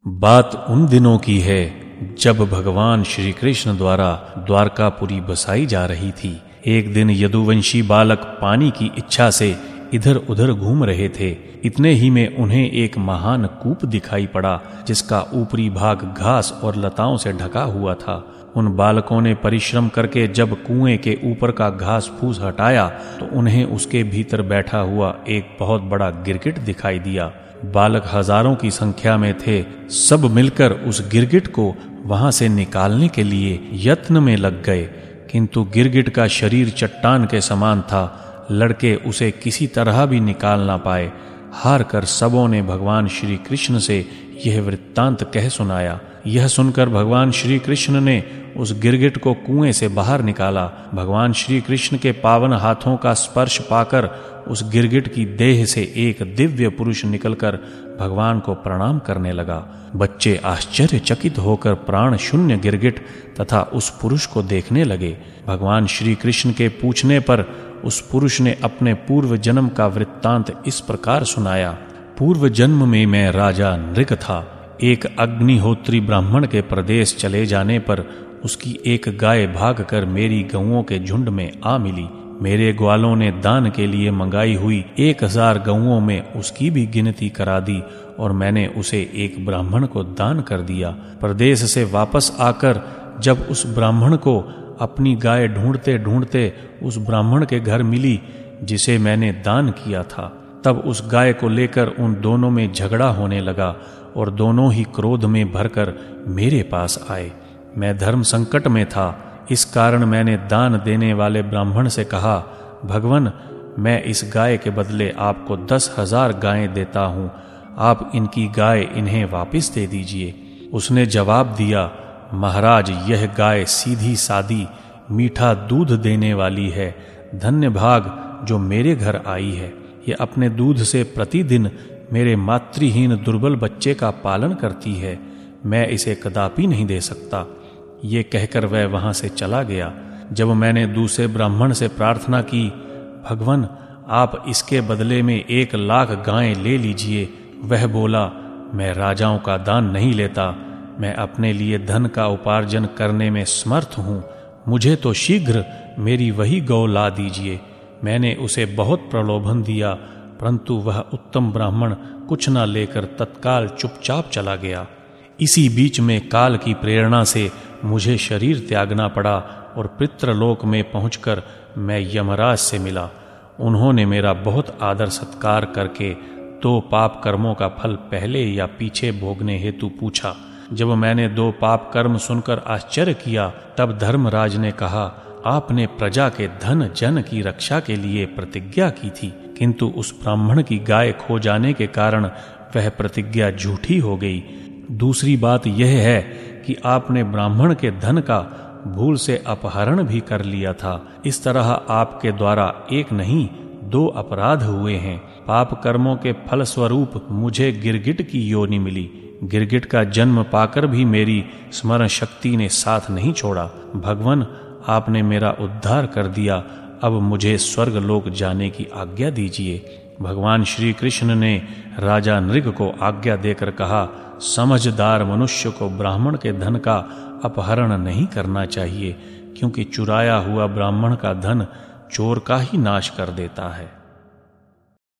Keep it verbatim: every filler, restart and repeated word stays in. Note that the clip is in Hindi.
बात उन दिनों की है जब भगवान श्री कृष्ण द्वारा द्वारकापुरी बसाई जा रही थी। एक दिन यदुवंशी बालक पानी की इच्छा से इधर उधर घूम रहे थे। इतने ही में उन्हें एक महान कूप दिखाई पड़ा जिसका ऊपरी भाग घास और लताओं से ढका हुआ था। उन बालकों ने परिश्रम करके जब कुएं के ऊपर का घास फूस हटाया तो उन्हें उसके भीतर बैठा हुआ एक बहुत बड़ा गिरगिट दिखाई दिया। बालक हजारों की संख्या में थे। सब मिलकर उस गिरगिट को वहां से निकालने के लिए यत्न में लग गए, किंतु गिरगिट का शरीर चट्टान के समान था। लड़के उसे किसी तरह भी निकाल ना पाए। हार कर सबों ने भगवान श्री कृष्ण से यह वृत्तांत कह सुनाया। यह सुनकर भगवान श्री कृष्ण ने उस गिरगिट को कुएं से बाहर निकाला। भगवान श्री कृष्ण के पावन हाथों का स्पर्श पाकर उस गिरगिट की देह से एक दिव्य पुरुष निकलकर भगवान को प्रणाम करने लगा। बच्चे आश्चर्यचकित होकर प्राण शून्य गिरगिट तथा उस पुरुष को देखने लगे। भगवान श्री कृष्ण के पूछने पर उस पुरुष ने अपने पूर्व जन्म का वृत्तांत इस प्रकार सुनाया। पूर्व जन्म में मैं राजा नृग था। एक अग्निहोत्री ब्राह्मण के प्रदेश चले जाने पर उसकी एक गाय भागकर मेरी गौओं के झुंड में आ मिली। मेरे ग्वालों ने दान के लिए मंगाई हुई एक हजार गौओं में उसकी भी गिनती करा दी और मैंने उसे एक ब्राह्मण को दान कर दिया। प्रदेश से वापस आकर जब उस ब्राह्मण को अपनी गाय ढूंढते ढूंढते उस ब्राह्मण के घर मिली जिसे मैंने दान किया था, तब उस गाय को लेकर उन दोनों में झगड़ा होने लगा और दोनों ही क्रोध में भरकर मेरे पास आए। मैं धर्म संकट में था, इस कारण मैंने दान देने वाले ब्राह्मण से कहा, भगवन, मैं इस गाय के बदले आपको दस हजार गायें देता हूँ, आप इनकी गाय इन्हें वापस दे दीजिए। उसने जवाब दिया, महाराज, यह गाय सीधी सादी मीठा दूध देने वाली है। धन्य भाग जो मेरे घर आई है। ये अपने दूध से प्रतिदिन मेरे मातृहीन दुर्बल बच्चे का पालन करती है। मैं इसे कदापि नहीं दे सकता। ये कहकर वह वहां से चला गया। जब मैंने दूसरे ब्राह्मण से प्रार्थना की, भगवन, आप इसके बदले में एक लाख गायें ले लीजिए, वह बोला, मैं राजाओं का दान नहीं लेता। मैं अपने लिए धन का उपार्जन करने में समर्थ हूँ। मुझे तो शीघ्र मेरी वही गौ ला दीजिए। मैंने उसे बहुत प्रलोभन दिया, परंतु वह उत्तम ब्राह्मण कुछ न लेकर तत्काल चुपचाप चला गया। इसी बीच में काल की प्रेरणा से मुझे शरीर त्यागना पड़ा और पितृलोक में पहुंचकर मैं यमराज से मिला। उन्होंने मेरा बहुत आदर सत्कार करके दो पाप कर्मों का फल पहले या पीछे भोगने हेतु पूछा। जब मैंने दो पाप कर्म सुनकर आश्चर्य किया, तब धर्मराज ने कहा, आपने प्रजा के धन जन की रक्षा के लिए प्रतिज्ञा की थी, किंतु उस ब्राह्मण की गाय खो जाने के कारण वह प्रतिज्ञा झूठी हो गई। दूसरी बात यह है कि आपने ब्राह्मण के धन का भूल से अपहरण भी कर लिया था। इस तरह आपके द्वारा एक नहीं दो अपराध हुए हैं। पाप कर्मों के फल स्वरूप मुझे गिरगिट की योनि मिली। गिरगिट का जन्म पाकर भी मेरी स्मरण शक्ति ने साथ नहीं छोड़ा। भगवन, आपने मेरा उद्धार कर दिया। अब मुझे स्वर्ग लोक जाने की आज्ञा दीजिए। भगवान श्री कृष्ण ने राजा नृग को आज्ञा देकर कहा, समझदार मनुष्य को ब्राह्मण के धन का अपहरण नहीं करना चाहिए, क्योंकि चुराया हुआ ब्राह्मण का धन चोर का ही नाश कर देता है।